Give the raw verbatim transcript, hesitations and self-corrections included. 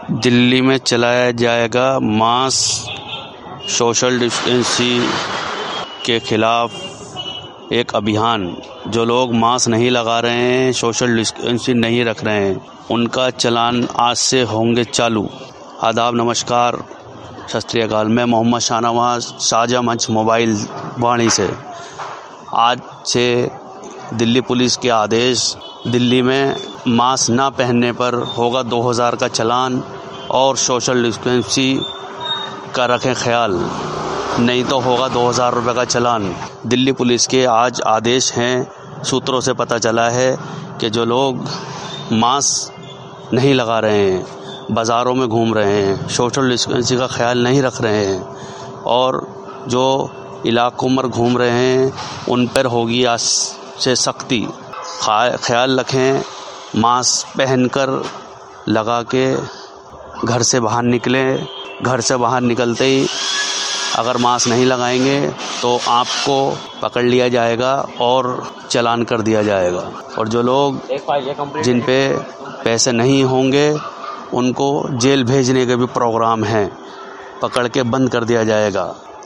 दिल्ली में चलाया जाएगा मास सोशल डिस्टेंसिंग के खिलाफ एक अभियान। जो लोग मास्क नहीं लगा रहे हैं, सोशल डिस्टेंसिंग नहीं रख रहे हैं, उनका चालान आज से होंगे चालू। आदाब, नमस्कार, सत श्री अकाल। मैं मोहम्मद शाहनवाज, साझा मंच मोबाइल वाणी से। आज से दिल्ली पुलिस के आदेश, दिल्ली में मास्क ना पहनने पर होगा दो हज़ार का चालान और सोशल डिस्टेंसिंग का रखें ख्याल, नहीं तो होगा दो हज़ार रुपये का चालान। दिल्ली पुलिस के आज आदेश हैं। सूत्रों से पता चला है कि जो लोग मास्क नहीं लगा रहे हैं, बाज़ारों में घूम रहे हैं, सोशल डिस्टेंसिंग का ख्याल नहीं रख रहे हैं और जो इलाकों में घूम रहे हैं, उन पर होगी आज से सख्ती। ख्याल रखें, मास्क पहनकर लगा के घर से बाहर निकलें। घर से बाहर निकलते ही अगर मास्क नहीं लगाएंगे तो आपको पकड़ लिया जाएगा और चालान कर दिया जाएगा। और जो लोग जिन पे पैसे नहीं होंगे, उनको जेल भेजने के भी प्रोग्राम हैं, पकड़ के बंद कर दिया जाएगा।